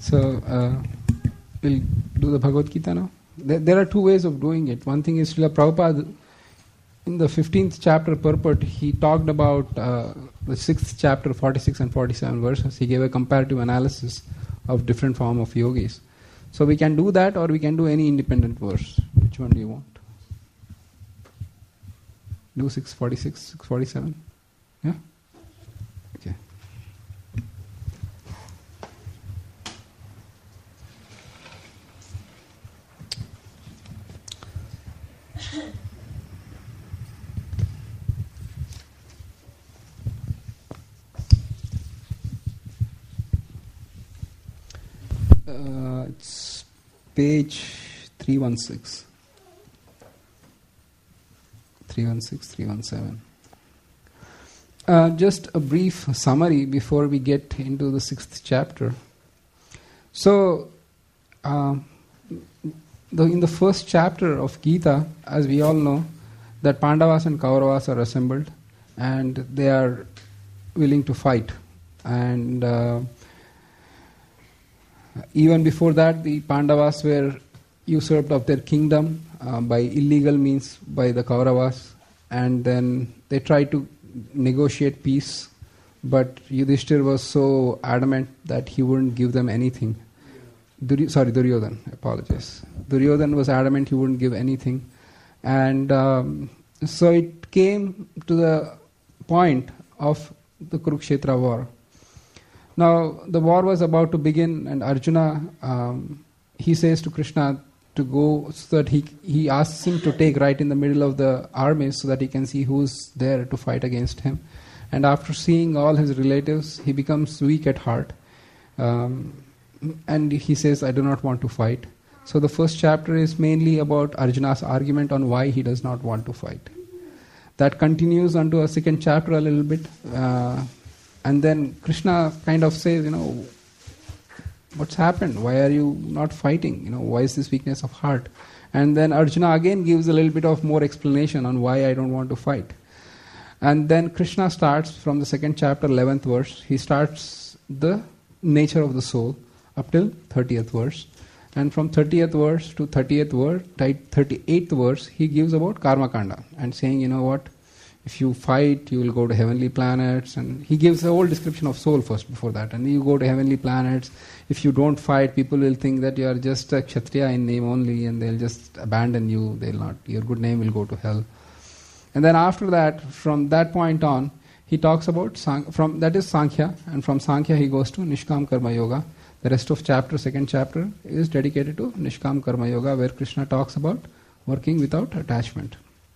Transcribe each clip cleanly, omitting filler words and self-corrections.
So we'll do the Bhagavad Gita now. There are two ways of doing it. One thing is Srila Prabhupada, in the 15th chapter purport, he talked about the 6th chapter, 46 and 47 verses. He gave a comparative analysis of different form of yogis. So we can do that, or we can do any independent verse. Which one do you want? Do 646, 647? Yeah? Okay. It's page 316. 316, 317. Just a brief summary before we get into the 6th chapter. So, in the first chapter of Gita, as we all know, that Pandavas and Kauravas are assembled and they are willing to fight. And even before that, the Pandavas were usurped of their kingdom by illegal means by the Kauravas, and then they tried to negotiate peace, but Yudhishthir was so adamant that he wouldn't give them anything. Duryodhan, I apologize. Duryodhan was adamant he wouldn't give anything, and so it came to the point of the Kurukshetra war. Now the war was about to begin, and Arjuna, he says to Krishna to go, so that he asks him to take right in the middle of the army so that he can see who's there to fight against him. And after seeing all his relatives, he becomes weak at heart. And he says, I do not want to fight. So the first chapter is mainly about Arjuna's argument on why he does not want to fight. That continues onto a second chapter a little bit. And then Krishna kind of says, what's happened? Why are you not fighting? Why is this weakness of heart? And then Arjuna again gives a little bit of more explanation on why I don't want to fight. And then Krishna starts from the second chapter, 11th verse. He starts the nature of the soul up till 30th verse. And from 30th verse to 38th verse, he gives about Karma Kanda and saying, if you fight, you will go to heavenly planets. And he gives a whole description of soul first before that. And you go to heavenly planets. If you don't fight, people will think that you are just a Kshatriya in name only, and they'll just abandon you. Your good name will go to hell. And then after that, from that point on, he talks about, that is Sankhya. And from Sankhya he goes to Nishkam Karma Yoga. The rest of second chapter is dedicated to Nishkam Karma Yoga, where Krishna talks about working without attachment.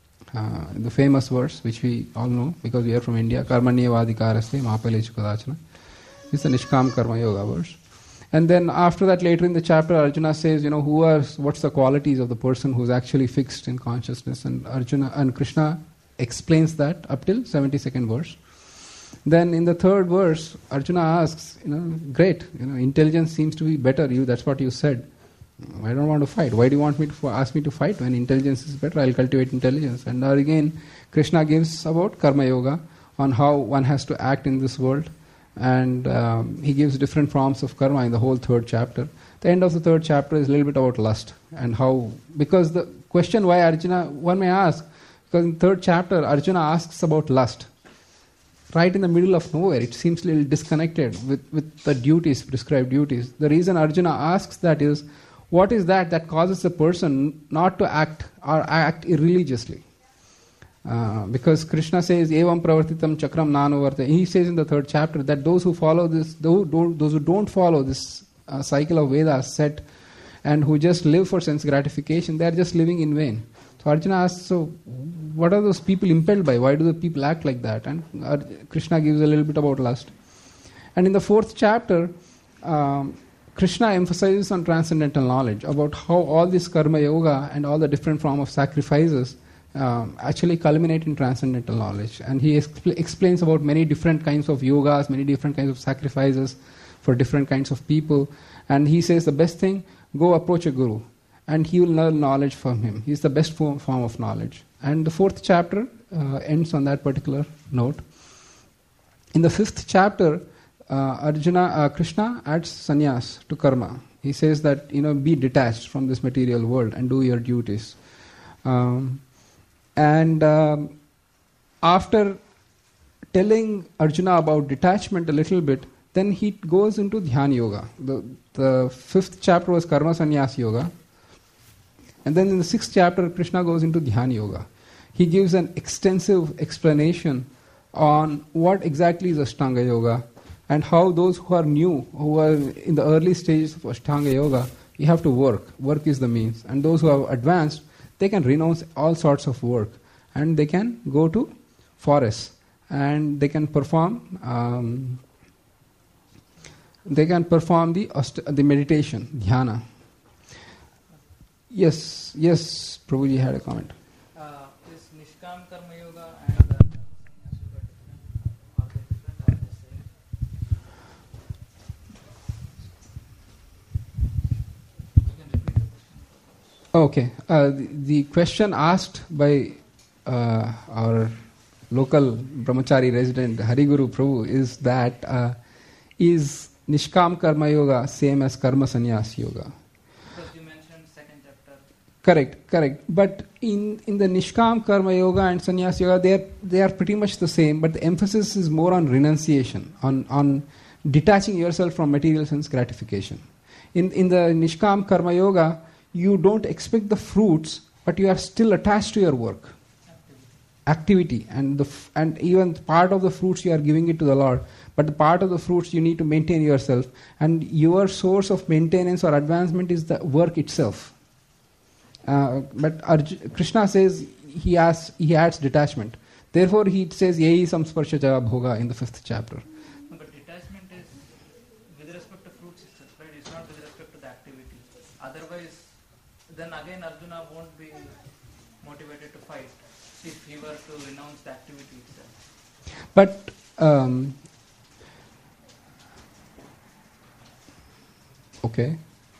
The famous verse, which we all know because we are from India, Karmanyevadhikaraste Mahapalechu Kadachana, is the Nishkam Karma Yoga verse. And then after that, later in the chapter, Arjuna says, what's the qualities of the person who's actually fixed in consciousness? And Krishna explains that up till 72nd verse. Then in the third verse, Arjuna asks, great, intelligence seems to be better. That's what you said. I don't want to fight. Why do you want me to ask me to fight when intelligence is better? I'll cultivate intelligence. And again, Krishna gives about Karma Yoga on how one has to act in this world. And he gives different forms of karma in the whole third chapter. The end of the third chapter is a little bit about lust and how, because the question why Arjuna, one may ask, because in the third chapter Arjuna asks about lust. Right in the middle of nowhere, it seems a little disconnected with the duties, prescribed duties. The reason Arjuna asks that is, what is that causes a person not to act or act irreligiously? Because Krishna says, Evam pravartitam chakram nanuvarta. He says in the third chapter that those who follow this, those who don't follow this cycle of Vedas set and who just live for sense gratification, they are just living in vain. So Arjuna asks, so what are those people impelled by? Why do the people act like that? And Krishna gives a little bit about lust. And in the fourth chapter, Krishna emphasizes on transcendental knowledge, about how all this karma yoga and all the different form of sacrifices actually culminate in transcendental knowledge. And he explains about many different kinds of yogas, many different kinds of sacrifices for different kinds of people. And he says the best thing, go approach a guru and he will learn knowledge from him. He is the best form of knowledge. And the fourth chapter ends on that particular note. In the fifth chapter, Krishna adds sannyas to karma. He says that, be detached from this material world and do your duties. After telling Arjuna about detachment a little bit, then he goes into Dhyana Yoga. The 5th chapter was Karma Sannyas Yoga. And then in the 6th chapter, Krishna goes into Dhyana Yoga. He gives an extensive explanation on what exactly is Ashtanga Yoga and how those who are new, who are in the early stages of Ashtanga Yoga, you have to work. Work is the means. And those who have advanced, they can renounce all sorts of work. And they can go to forests. And they can perform the meditation, dhyana. Yes, Prabhuji had a comment. Is Nishkam Karma Yoga and Karma Sannyas Yoga different? Are they different or the same? You can repeat the question. Okay. The question asked by our local brahmachari resident Hariguru Prabhu is that is Nishkam Karma Yoga same as Karma Sannyas Yoga? Because you mentioned 2nd chapter. Correct. But in the Nishkam Karma Yoga and Sannyas Yoga, they are pretty much the same, but the emphasis is more on renunciation, on detaching yourself from material sense gratification. In the Nishkam Karma Yoga, you don't expect the fruits, but you are still attached to your work. Activity and even part of the fruits you are giving it to the Lord, but the part of the fruits you need to maintain yourself, and your source of maintenance or advancement is the work itself. But Krishna says he adds detachment. Therefore he says yehi samsparshaja bhoga in the 5th chapter. No, but detachment is with respect to fruits itself, right? It's not with respect to the activity. Otherwise, then again Arjuna won't be motivated to fight if he were to renounce the activity itself. But okay.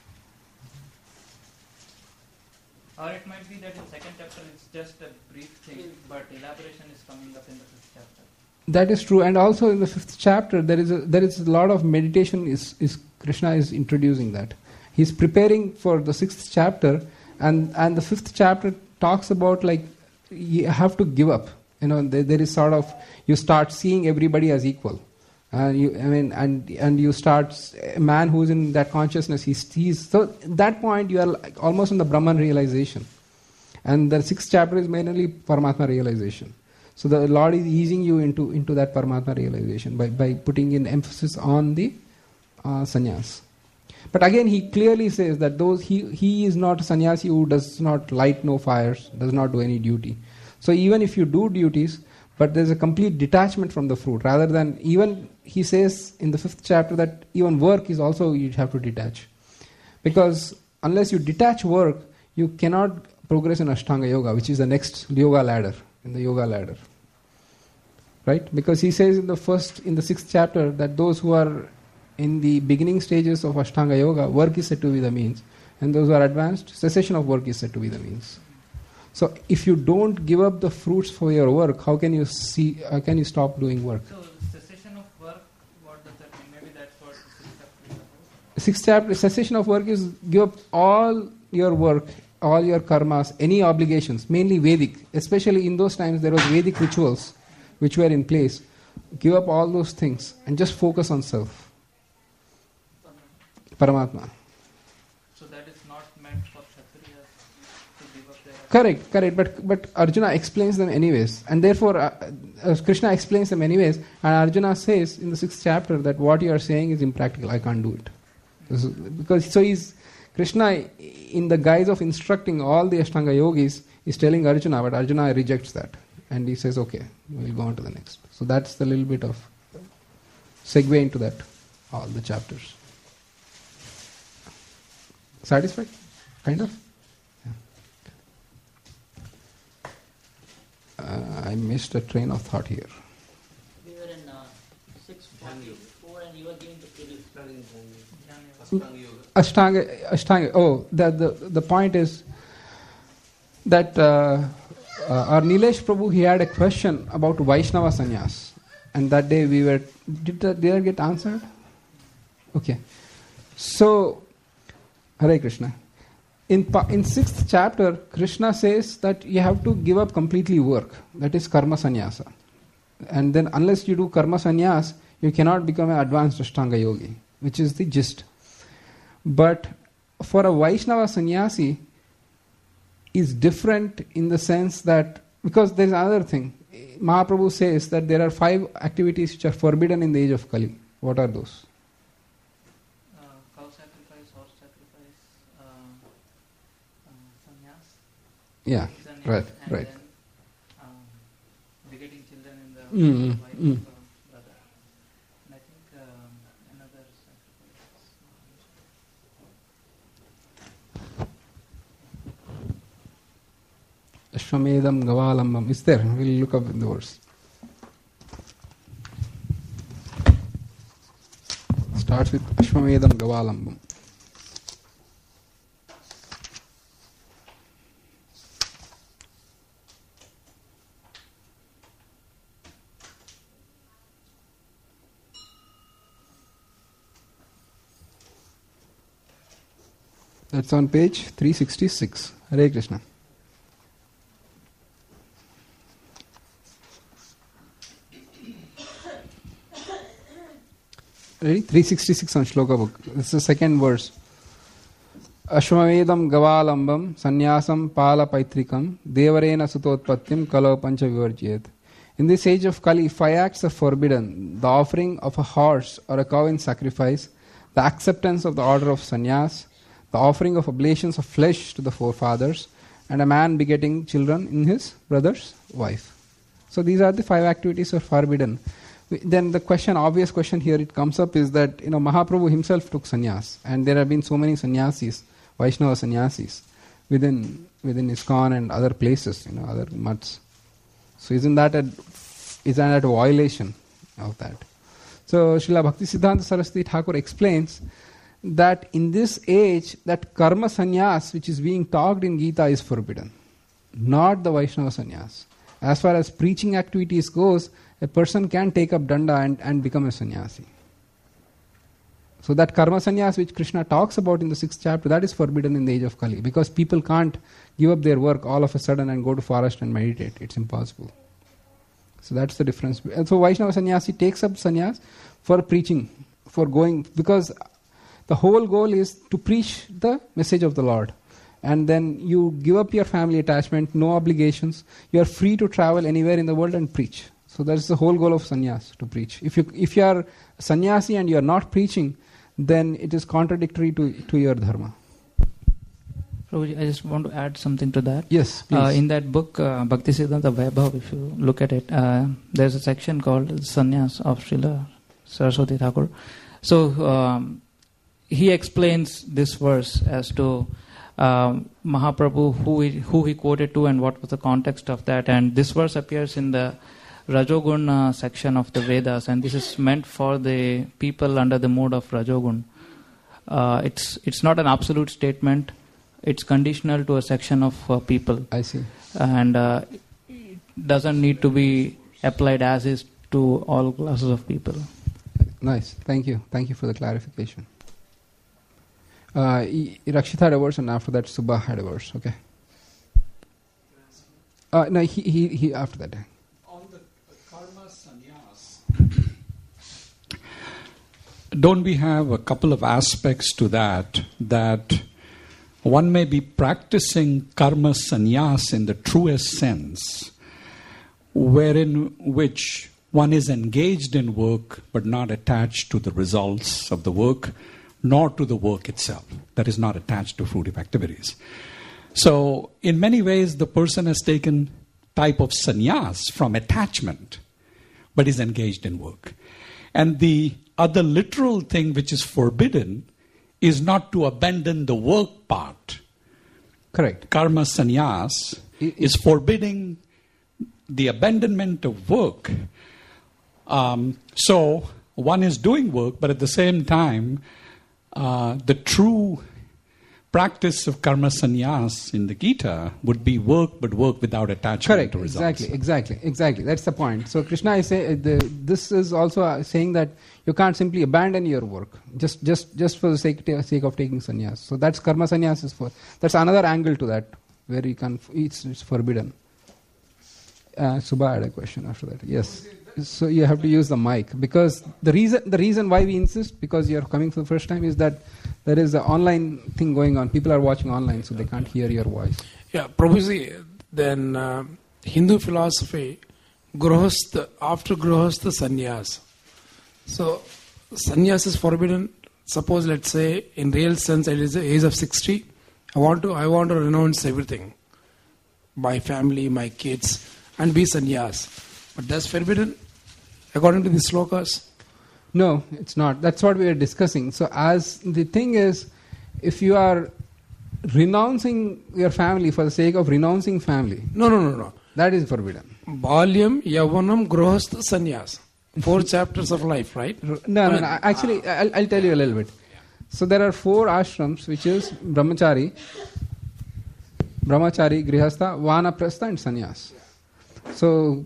Or it might be that in 2nd chapter it's just a brief thing, but elaboration is coming up in the 5th chapter. That is true, and also in the 5th chapter there is a lot of meditation. Is Krishna is introducing that. He's preparing for the 6th chapter, and the 5th chapter talks about like you have to give up. There is sort of, you start seeing everybody as equal. And you start, a man who is in that consciousness, he's so at that point you are like almost in the Brahman realization. And the 6th chapter is mainly Paramatma realization. So the Lord is easing you into that Paramatma realization by putting in emphasis on the sannyas. But again, he clearly says that he is not a sannyasi who does not light no fires, does not do any duty. So even if you do duties, but there's a complete detachment from the fruit, rather than even, he says in the 5th chapter that even work is also, you have to detach. Because unless you detach work, you cannot progress in Ashtanga Yoga, which is the next yoga ladder, in the yoga ladder. Right? Because he says in the 6th chapter that those who are in the beginning stages of Ashtanga Yoga, work is said to be the means. And those who are advanced, cessation of work is said to be the means. So if you don't give up the fruits for your work, how can you stop doing work? So cessation of work, what does that mean? Maybe that's what the 6th chapter, cessation of work is give up all your work, all your karmas, any obligations, mainly Vedic. Especially in those times there was Vedic rituals which were in place. Give up all those things and just focus on self. Paramatma. So that is not meant for Kshatriyas to give up their... Correct. But Arjuna explains them anyways. And therefore, Krishna explains them anyways. And Arjuna says in the 6th chapter that what you are saying is impractical. I can't do it. Krishna, in the guise of instructing all the Ashtanga yogis, is telling Arjuna, but Arjuna rejects that. And he says, okay, we'll go on to the next. So that's the little bit of segue into that, all the chapters. Satisfied? Kind of? Yeah. I missed a train of thought here. We were in 644 and you were giving the Ashtanga. Oh, the point is that our Nilesh Prabhu, he had a question about Vaishnava sannyas. and that day we were... Did that get answered? Okay. So, Hare Krishna. In 6th chapter, Krishna says that you have to give up completely work. That is karma sannyasa. And then unless you do karma sannyas, you cannot become an advanced Ashtanga yogi, which is the gist. But for a Vaishnava sannyasi is different in the sense that, because there is another thing. Mahaprabhu says that there are 5 activities which are forbidden in the age of Kali. What are those? Cow sacrifice, horse sacrifice, sannyas. Yeah, right. Then, begetting children in the wife of brother. And I think another sacrifice. Ashwamedam Gavalambam. It's there. We'll look up in the verse. Starts with Ashwamedam Gavalambam. That's on page 366. Hare Krishna. Ready? 366 on Shloka book. This is the second verse. Ashwamedam Gavalambam Sannyasam Pala Paitrikam Devarena Sutotpattim Kalo Pancha Vivarjyet. In this age of Kali, 5 acts are forbidden: the offering of a horse or a cow in sacrifice, the acceptance of the order of sannyas, the offering of oblations of flesh to the forefathers, and a man begetting children in his brother's wife. So these are the 5 activities that are forbidden. Then the question, obvious question here it comes up is that, Mahaprabhu himself took sannyas, and there have been so many sannyasis, Vaishnava sannyasis, within ISKCON and other places, other mats. So isn't that a violation of that? So Srila Bhaktisiddhanta Saraswati Thakur explains that in this age, that karma sannyas which is being talked in Gita is forbidden, not the Vaishnava sannyas. As far as preaching activities goes, a person can take up danda and become a sannyasi. So that karma sannyas which Krishna talks about in the 6th chapter, that is forbidden in the age of Kali, because people can't give up their work all of a sudden and go to forest and meditate. It's impossible. So that's the difference. And so Vaishnava sannyasi takes up sannyas for preaching, for going, because the whole goal is to preach the message of the Lord. And then you give up your family attachment, no obligations. You are free to travel anywhere in the world and preach. So that's the whole goal of sannyas, to preach. If you are a sannyasi and you are not preaching, then it is contradictory to your dharma. Prabhuji, I just want to add something to that. Yes, please. In that book, Bhaktisiddhanta Vaibhav, if you look at it, there's a section called Sannyas of Srila Saraswati Thakur. So he explains this verse as to Mahaprabhu, who he quoted to and what was the context of that. And this verse appears in the Rajogun section of the Vedas, and this is meant for the people under the mode of Rajogun. It's not an absolute statement. It's conditional to a section of people. I see. And it doesn't need to be applied as is to all classes of people. Nice. Thank you. Thank you for the clarification. Rakshita had a verse, and after that Subha had a verse. Okay. No, he after that. On the karma sannyas, don't we have a couple of aspects to that one may be practicing karma sannyas in the truest sense, which one is engaged in work but not attached to the results of the work, nor to the work itself. That is not attached to fruitive activities. So, in many ways, the person has taken type of sannyas from attachment, but is engaged in work. And the other literal thing which is forbidden is not to abandon the work part. Correct. Karma sannyas is forbidding the abandonment of work. So, one is doing work, but at the same time, the true practice of karma sannyas in the Gita would be work, but work without attachment Correct. to results. Exactly. That's the point. So Krishna is saying this is also saying that you can't simply abandon your work just for the sake of taking sannyas. So that's karma sannyas is for. That's another angle to that where you can it's forbidden. Subha had a question after that. Yes. So you have to use the mic because the reason why we insist, because you are coming for the first time, is that there is an online thing going on. People are watching online, so they can't hear your voice. Yeah, Prabhuji, then Hindu philosophy, after Grihastha sannyas. So sannyas is forbidden. Suppose, let's say, in real sense, it is the age of 60. I want to renounce everything, my family, my kids, and be sannyas. But that's forbidden according to the slokas. No, it's not. That's what we are discussing. So as the thing is, if you are renouncing your family for the sake of renouncing family. No. That is forbidden. Balyam, Yavanam, Grihastha, Sannyas. 4 chapters of life, right? No. Actually, I'll tell you a little bit. So there are 4 ashrams, which is Brahmachari, Grihastha, Vanaprastha and Sannyas. So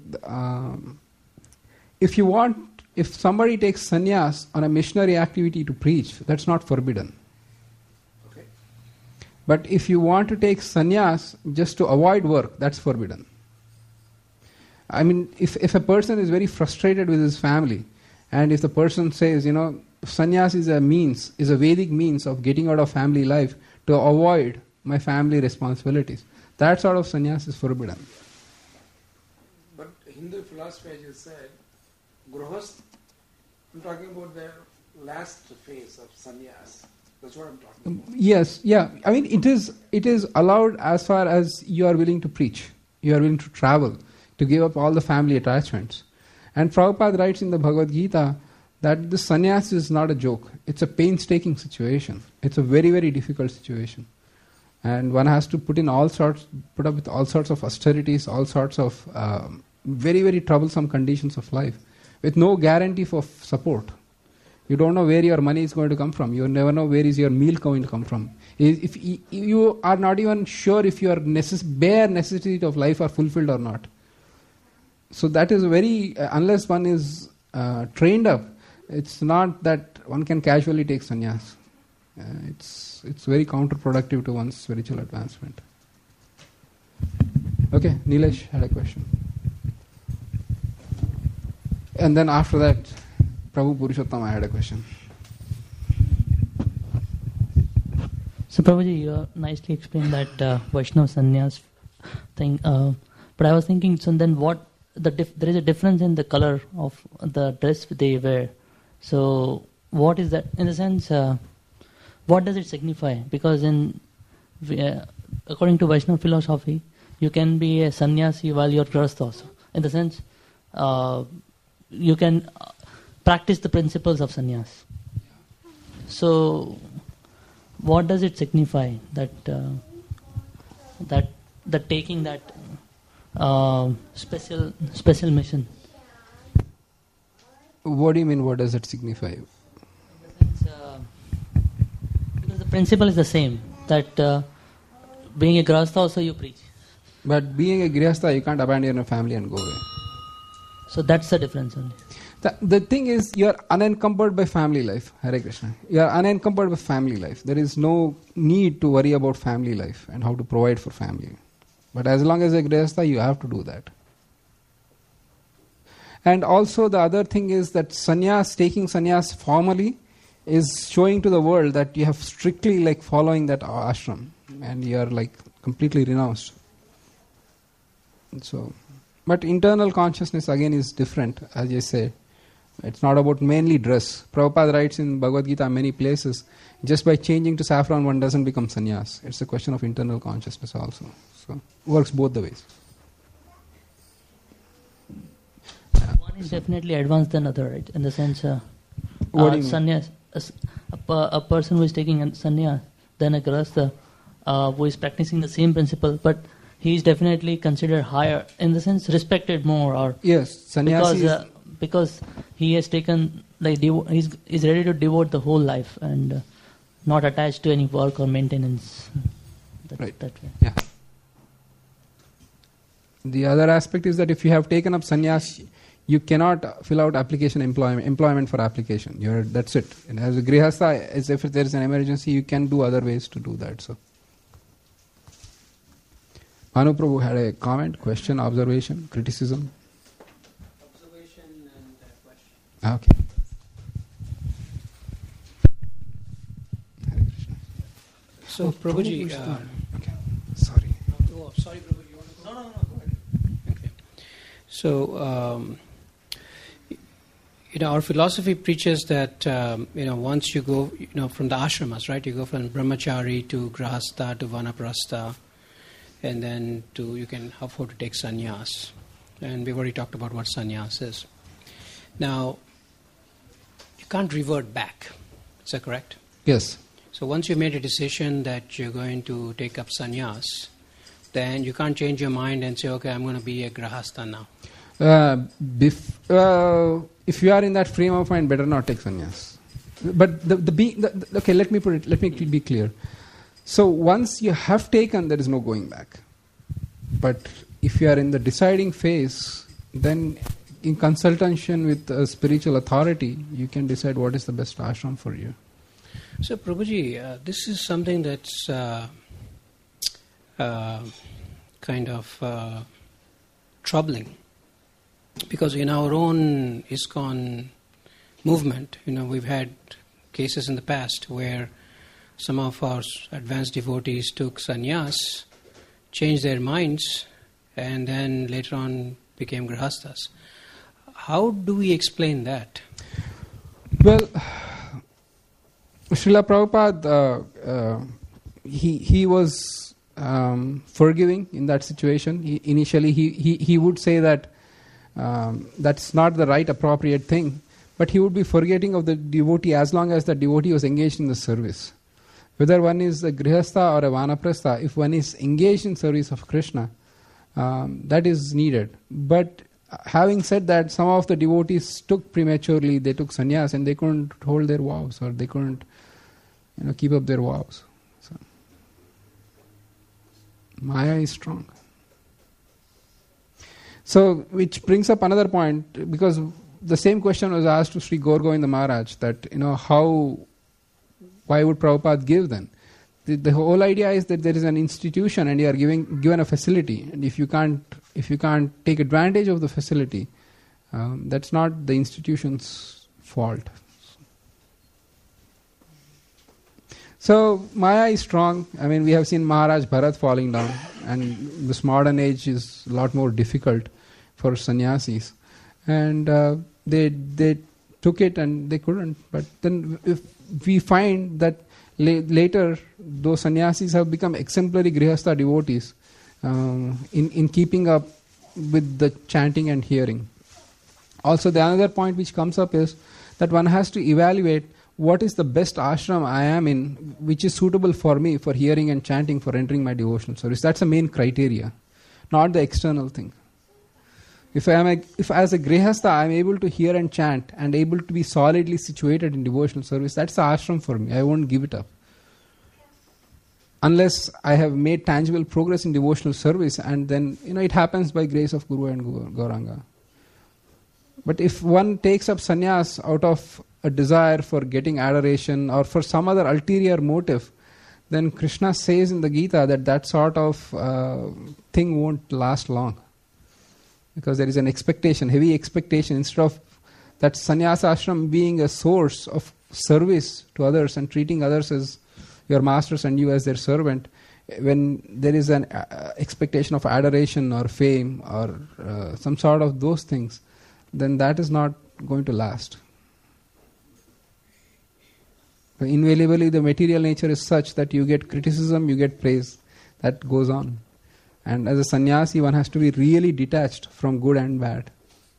if somebody takes sannyas on a missionary activity to preach, that's not forbidden. Okay. But if you want to take sannyas just to avoid work, that's forbidden. I mean, if a person is very frustrated with his family, and if the person says, sannyas is a Vedic means of getting out of family life to avoid my family responsibilities, that sort of sannyas is forbidden. But Hindu philosophy, as you said, Grihastha, I'm talking about the last phase of sannyas. That's what I'm talking about. Yes, yeah. I mean, it is allowed as far as you are willing to preach. You are willing to travel, to give up all the family attachments. And Prabhupada writes in the Bhagavad Gita that the sannyas is not a joke. It's a painstaking situation. It's a very, very difficult situation. And one has to put up with all sorts of austerities, all sorts of very, very troublesome conditions of life, with no guarantee for support. You don't know where your money is going to come from. You never know where is your meal going to come from. If you are not even sure if your bare necessities of life are fulfilled or not. So that is very, unless one is trained up, it's not that one can casually take sannyas. It's very counterproductive to one's spiritual advancement. Okay, Nilesh had a question. And then after that, Prabhu Purushottama had a question. So Prabhuji, you nicely explained that Vaishnava sannyas thing. But I was thinking, so then what? There is a difference in the color of the dress they wear. So what is that? In the sense, what does it signify? Because according to Vaishnava philosophy, you can be a sannyasi while you're grihastha also. In the sense, you can practice the principles of sannyas. So, what does it signify that taking that special mission? What do you mean? What does it signify? In the sense, because the principle is the same. That being a grihastha also you preach. But being a grihastha, you can't abandon your family and go away. So that's the difference only. The thing is, you are unencumbered by family life. Hare Krishna. You are unencumbered by family life. There is no need to worry about family life and how to provide for family. But as long as a grihastha, you have to do that. And also the other thing is that taking sannyas formally is showing to the world that you have strictly following that ashram and you are completely renounced. So, but internal consciousness again is different, as I said. It's not about mainly dress. Prabhupada writes in Bhagavad Gita many places, just by changing to saffron one doesn't become sannyas. It's a question of internal consciousness also. So, works both the ways. One is definitely advanced than other, right? In the sense, What do you mean? sannyas, a person who is taking a sannyas, then a grihastha, who is practicing the same principle, but he is definitely considered higher, in the sense respected more, or Yes, sannyasi because he has taken he's ready to devote the whole life, and not attached to any work or maintenance. Right. That way. Yeah. The other aspect is that if you have taken up sannyas, you cannot fill out employment for application. That's it. And as a grihastha, as if there is an emergency, you can do other ways to do that. So, Manu Prabhu had a comment, question, observation, criticism. Observation and question. Okay. Hare Krishna. So, Prabhuji, okay. Sorry. oh, sorry, Prabhuji, you want to go? No, go ahead. Okay. So, our philosophy preaches that, once you go, from the ashramas, right? You go from brahmachari to grahastha to vanaprastha, and then you can afford to take sannyas. And we've already talked about what sannyas is. Now, you can't revert back. Is that correct? Yes. So once you made a decision that you're going to take up sannyas, then you can't change your mind and say, okay, I'm going to be a grahastha now. If you are in that frame of mind, better not take sannyas. But okay, let me be clear. So once you have taken, there is no going back. But if you are in the deciding phase, then in consultation with a spiritual authority, you can decide what is the best ashram for you. So Prabhuji, this is something that's kind of troubling. Because in our own ISKCON movement, we've had cases in the past where some of our advanced devotees took sannyas, changed their minds, and then later on became grihasthas. How do we explain that? Well, Srila Prabhupada, he was forgiving in that situation. Initially, he would say that that's not the right appropriate thing, but he would be forgetting of the devotee as long as the devotee was engaged in the service. Whether one is a grihastha or a vanaprastha, if one is engaged in service of Krishna, that is needed. But having said that, some of the devotees took prematurely, they took sannyas and they couldn't hold their vows, or they couldn't keep up their vows. So, Maya is strong. So, which brings up another point, because the same question was asked to Sri Gaur Govinda Maharaj, that why would Prabhupada give then? The whole idea is that there is an institution and you are given a facility, and if you can't take advantage of the facility, that's not the institution's fault. So Maya is strong. I mean, we have seen Maharaj Bharat falling down, and this modern age is a lot more difficult for sannyasis, and they took it and they couldn't. But then if we find that later those sannyasis have become exemplary grihastha devotees in keeping up with the chanting and hearing. Also, the another point which comes up is that one has to evaluate what is the best ashram I am in, which is suitable for me for hearing and chanting, for entering my devotional service. That's the main criteria, not the external thing. If as a grihastha I am able to hear and chant and able to be solidly situated in devotional service, that's the ashram for me. I won't give it up. Unless I have made tangible progress in devotional service, and then it happens by grace of Guru and Gauranga. But if one takes up sannyas out of a desire for getting adoration or for some other ulterior motive, then Krishna says in the Gita that sort of thing won't last long. Because there is an expectation, heavy expectation. Instead of that sannyasa ashram being a source of service to others and treating others as your masters and you as their servant, when there is an expectation of adoration or fame or some sort of those things, then that is not going to last. Invariably, the material nature is such that you get criticism, you get praise. That goes on. And as a sannyasi, one has to be really detached from good and bad.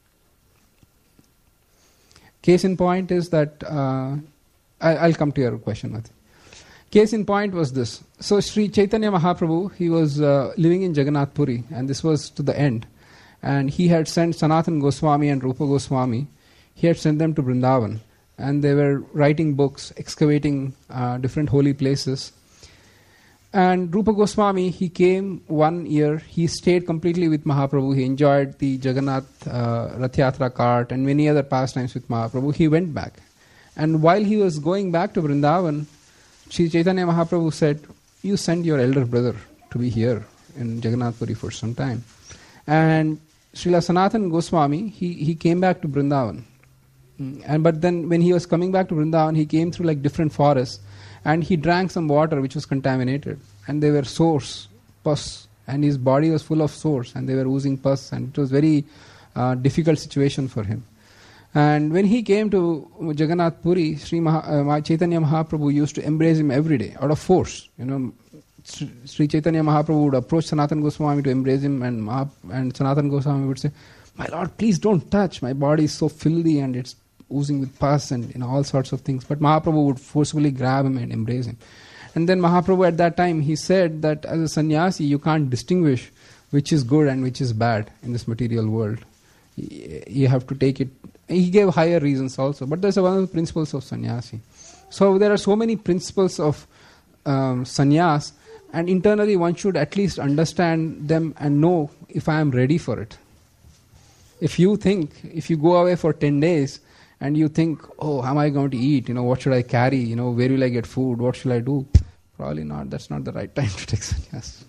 Case in point is that, I'll come to your question, Mati. Case in point was this. So Sri Chaitanya Mahaprabhu, he was living in Jagannath Puri, and this was to the end. And he had sent Sanatan Goswami and Rupa Goswami, he had sent them to Vrindavan. and they were writing books, excavating different holy places. And Rupa Goswami, he came 1 year, he stayed completely with Mahaprabhu, he enjoyed the Jagannath Rath Yatra cart and many other pastimes with Mahaprabhu. He went back. And while he was going back to Vrindavan, Sri Chaitanya Mahaprabhu said, you send your elder brother to be here in Jagannath Puri for some time. And Srila Sanatana Goswami, he came back to Vrindavan. But then when he was coming back to Vrindavan, he came through like different forests, and he drank some water which was contaminated, and they were sores, pus, and his body was full of sores, and they were oozing pus, and it was very difficult situation for him. And when he came to Jagannath Puri, Chaitanya Mahaprabhu used to embrace him every day out of force. Sri Chaitanya Mahaprabhu would approach Sanatana Goswami to embrace him, and Sanatana Goswami would say, my Lord, please don't touch, my body is so filthy and it's oozing with pus and all sorts of things. But Mahaprabhu would forcibly grab him and embrace him. And then Mahaprabhu at that time, he said that as a sannyasi, you can't distinguish which is good and which is bad in this material world. You have to take it. He gave higher reasons also, but that's one of the principles of sannyasi. So there are so many principles of sannyas, and internally one should at least understand them and know if I am ready for it. If you go away for 10 days, and you think, oh, how am I going to eat? What should I carry? Where will I get food? What shall I do? Probably not. That's not the right time to take sannyas.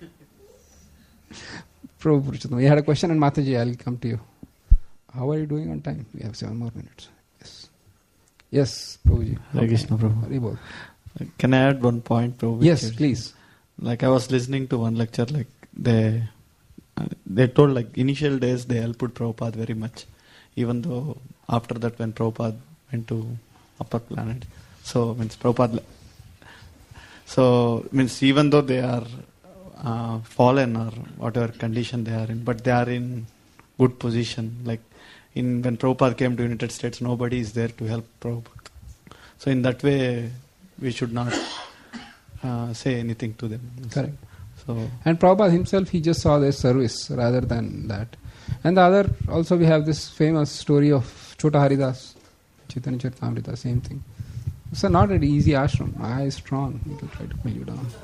Prabhu Purushottam, you had a question, and Mataji, I'll come to you. How are you doing on time? We have 7 more minutes. Yes, Prabhuji. Hare Krishna, Prabhu. Haribol. Can I add one point, Prabhu? Yes, please. I was listening to one lecture, they told initial days they helped Prabhupada very much, even though after that when Prabhupada went to upper planet, even though they are fallen or whatever condition they are in, but they are in good position. When Prabhupada came to United States, nobody is there to help Prabhupada. So in that way, we should not say anything to them. Correct. So, and Prabhupada himself, he just saw their service rather than that. And the other, also we have this famous story of Chota Haridas, Chaitanya Charitamrita, same thing. It's not an easy ashram. Eye is strong. He will try to pull you down.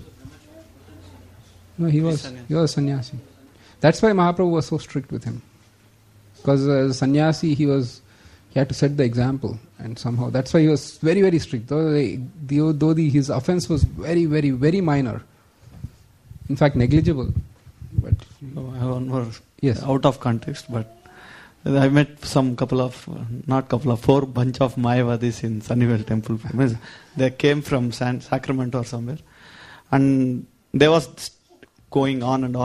No, he was a sannyasi. That's why Mahaprabhu was so strict with him. Because as a sannyasi, he had to set the example. And somehow, that's why he was very, very strict. Though his offense was very, very, very minor. In fact, negligible. But I have one more, yes, out of context, but I met 4 bunch of Mayavadis in Sunnyvale temple. They came from Sacramento or somewhere, and they was going on and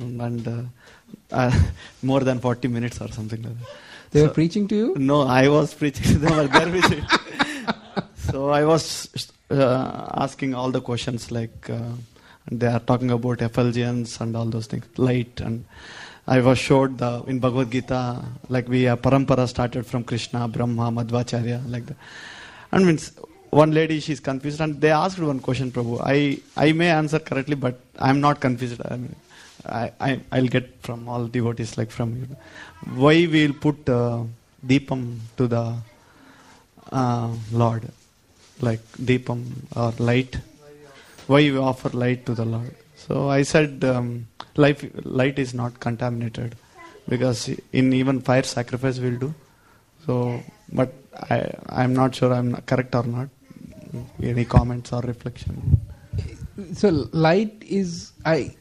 more than 40 minutes or something like that. They were preaching to you? No, I was preaching to them. There with it. So I was asking all the questions they are talking about effulgence and all those things, light, and I was showed in Bhagavad Gita, we have parampara started from Krishna, Brahma, Madhvacharya, like that. And one lady, she's confused, and they asked one question, Prabhu. I may answer correctly, but I'm not confused. I'll get from all devotees, from you. Why we'll put deepam to the Lord, deepam or light? Why we offer light to the Lord? So I said, light is not contaminated, because in even fire sacrifice we'll do. So, but I'm not sure I'm correct or not. Any comments or reflection? So light is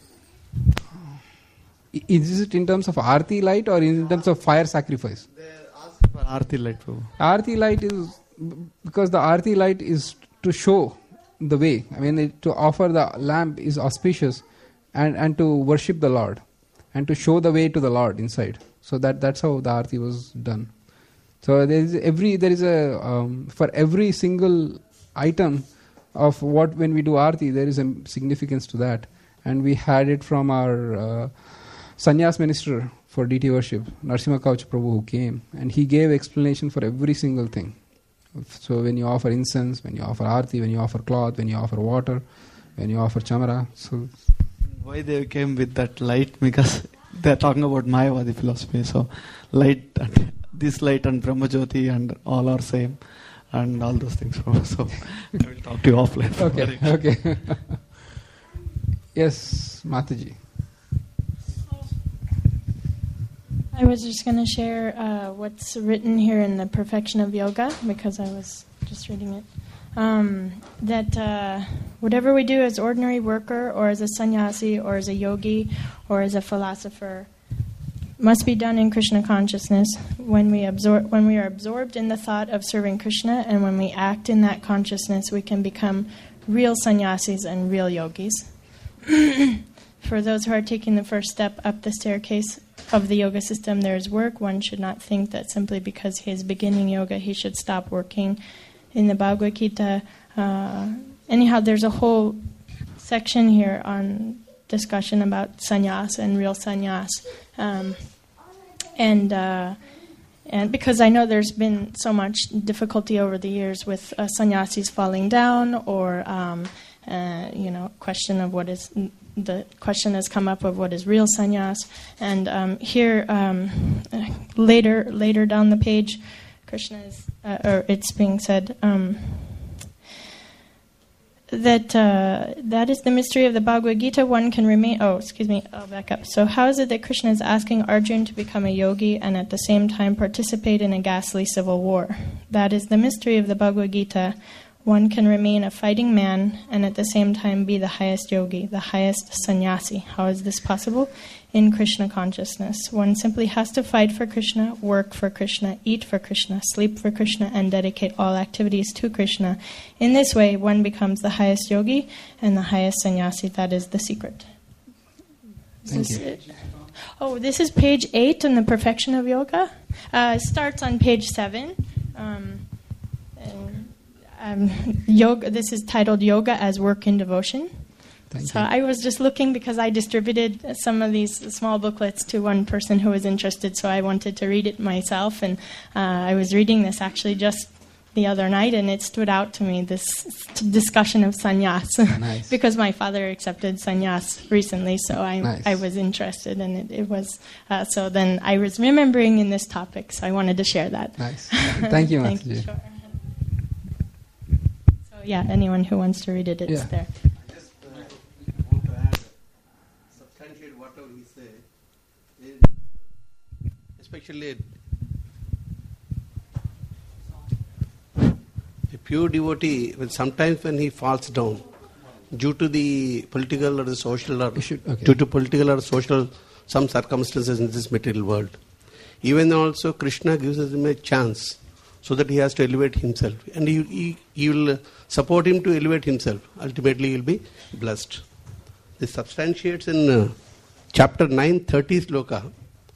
it in terms of Aarti light or in terms of fire sacrifice? They're asking for Aarti light. Aarti light is, because the Aarti light is to show the way. To offer the lamp is auspicious, and to worship the Lord, and to show the way to the Lord inside. So that's how the Aarti was done. So there is for every single item of when we do Aarti, there is a significance to that. And we had it from our sannyas minister for DT worship, Narasimha Kauch Prabhu, who came, and he gave explanation for every single thing. So when you offer incense, when you offer Aarti, when you offer cloth, when you offer water, when you offer chamara. So why they came with that light? Because they're talking about Mayavadi philosophy. So light, this light and Brahmajyoti and all are same and all those things. So I will talk to you offline. Okay. Yes, Mataji. I was just going to share what's written here in the Perfection of Yoga, because I was just reading it. That whatever we do as ordinary worker, or as a sannyasi, or as a yogi, or as a philosopher, must be done in Krishna consciousness. When we are absorbed in the thought of serving Krishna, and when we act in that consciousness, we can become real sannyasis and real yogis. For those who are taking the first step up the staircase of the yoga system, there is work. One should not think that simply because he is beginning yoga, he should stop working. In the Bhagavad Gita, anyhow, there's a whole section here on discussion about sannyas and real sannyas. And because I know there's been so much difficulty over the years with sannyasis falling down, or question of what is the question has come up of what is real sannyas. And here, later down the page, Krishna is, or it's being said that is the mystery of the Bhagavad Gita. One can remain. I'll back up. So how is it that Krishna is asking Arjuna to become a yogi and at the same time participate in a ghastly civil war? That is the mystery of the Bhagavad Gita. One can remain a fighting man and at the same time be the highest yogi, the highest sannyasi. How is this possible? In Krishna consciousness. One simply has to fight for Krishna, work for Krishna, eat for Krishna, sleep for Krishna, and dedicate all activities to Krishna. In this way, one becomes the highest yogi and the highest sannyasi. That is the secret. Thank you. This is page 8 in the Perfection of Yoga. It starts on page 7. Yoga. This is titled Yoga as Work in Devotion. Thank So you. I was just looking because I distributed some of these small booklets to one person who was interested, so I wanted to read it myself. And I was reading this actually just the other night, and it stood out to me, this discussion of sannyas. Nice. Because my father accepted sannyas recently, so Nice. I was interested, and it was... so then I was remembering in this topic, so I wanted to share that. Nice. Thank you, Thank you. Mataji. Sure. So yeah, anyone who wants to read it, it's Yeah. there. Just want to add, substantiate whatever he said, especially a pure devotee, sometimes when he falls down, due to the political or the social or due to political or social some circumstances in this material world, even also Krishna gives him a chance so that he has to elevate himself, and he will support him to elevate himself. Ultimately he will be blessed. This substantiates in chapter 9, 30 sloka,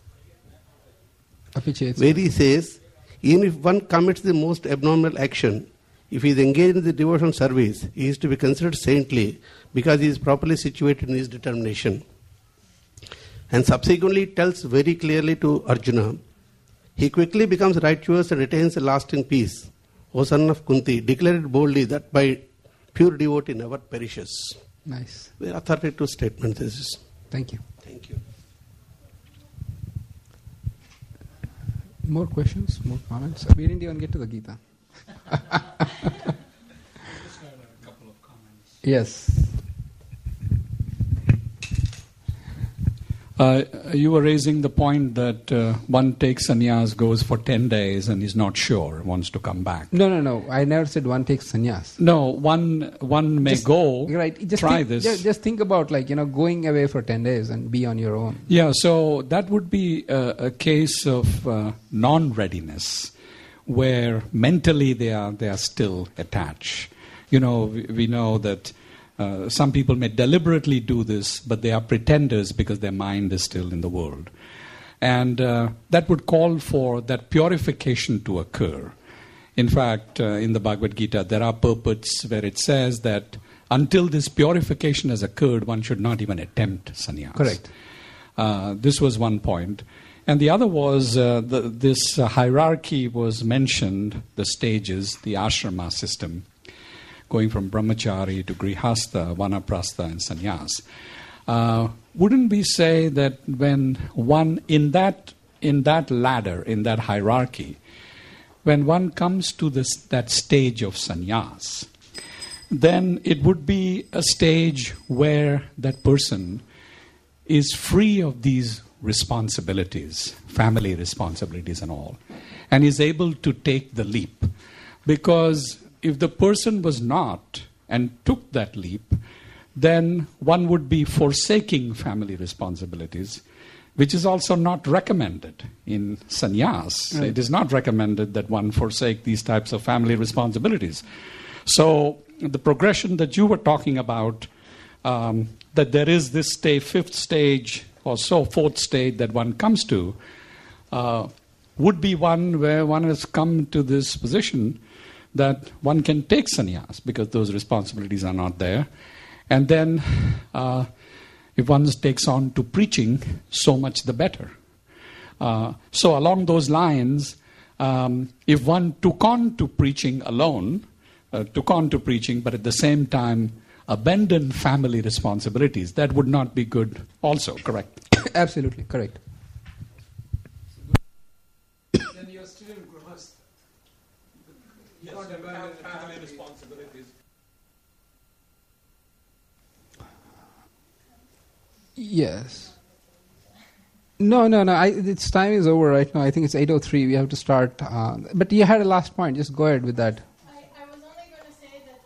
where he says, even if one commits the most abnormal action, if he is engaged in the devotional service, he is to be considered saintly because he is properly situated in his determination. And subsequently tells very clearly to Arjuna, he quickly becomes righteous and retains a lasting peace. O son of Kunti, declare it boldly that by pure devotee never perishes. Nice. Very authoritative statement this is. Thank you. Thank you. More questions? More comments? We didn't even get to the Gita. Yes. You were raising the point that one takes sannyas, goes for 10 days and is not sure, wants to come back. No. I never said one takes sannyas. No, one may go, right. try this. Just think about going away for 10 days and be on your own. Yeah, so that would be a case of non-readiness, where mentally they are still attached. We know that some people may deliberately do this, but they are pretenders because their mind is still in the world. And that would call for that purification to occur. In fact, in the Bhagavad Gita, there are purports where it says that until this purification has occurred, one should not even attempt sannyas. Correct. This was one point. And the other was this hierarchy was mentioned, the stages, the ashrama system, going from brahmachari to grihastha, vanaprastha, and sannyas. Wouldn't we say that when one in that in that ladder, in that hierarchy, when one comes to that stage of sannyas, then it would be a stage where that person is free of these responsibilities, family responsibilities and all, and is able to take the leap. Because if the person was not and took that leap, then one would be forsaking family responsibilities, which is also not recommended in sannyas. Right. It is not recommended that one forsake these types of family responsibilities. So the progression that you were talking about, that there is this fifth stage or so, fourth stage that one comes to, would be one where one has come to this position that one can take sannyas because those responsibilities are not there. And then if one takes on to preaching, so much the better. So along those lines, if one took on to preaching alone, but at the same time abandon family responsibilities, that would not be good also, correct? Absolutely, correct. Then you are still in grihastha. You don't abandon family responsibilities. Yes. No. Its time is over right now. I think it's 8:03. We have to start. But you had a last point. Just go ahead with that. I was only going to say that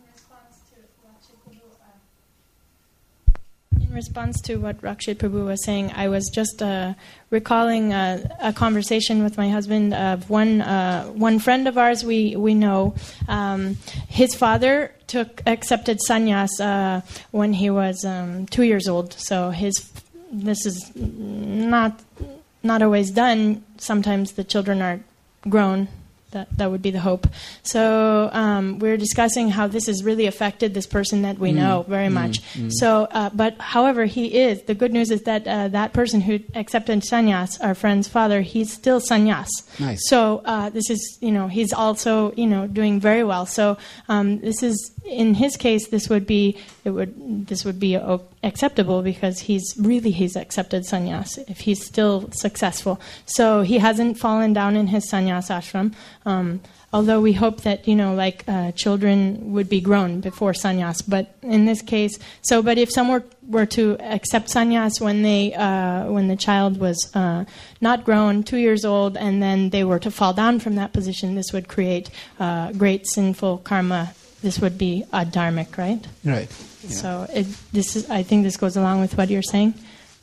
in response to what Rakshit Prabhu was saying, I was just recalling a conversation with my husband of one friend of ours we know. His father accepted sannyas when he was 2 years old. So this is not always done. Sometimes the children are grown. That would be the hope. So we're discussing how this has really affected this person that we know very much. So, but however, the good news is that that person who accepted sannyas, our friend's father, he's still sannyas. Nice. So this is, he's also, doing very well. So this is, in his case, this would be acceptable because he's accepted sannyas if he's still successful. So he hasn't fallen down in his sannyas ashram. Although we hope that children would be grown before sannyas, but in this case, but if someone were to accept sannyas when the child was not grown, 2 years old, and then they were to fall down from that position, this would create great sinful karma. This would be adharmic, right? Right. Yeah. So I think this goes along with what you're saying.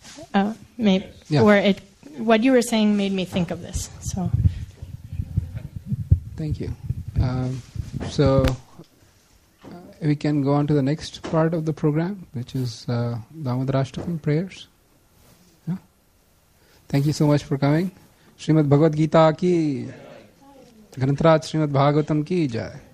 What you were saying made me think of this. So. Thank you. We can go on to the next part of the program, which is Damodarashtakam prayers. Yeah? Thank you so much for coming. Srimad Bhagavad Gita ki, Grantraj Srimad Bhagavatam ki jai.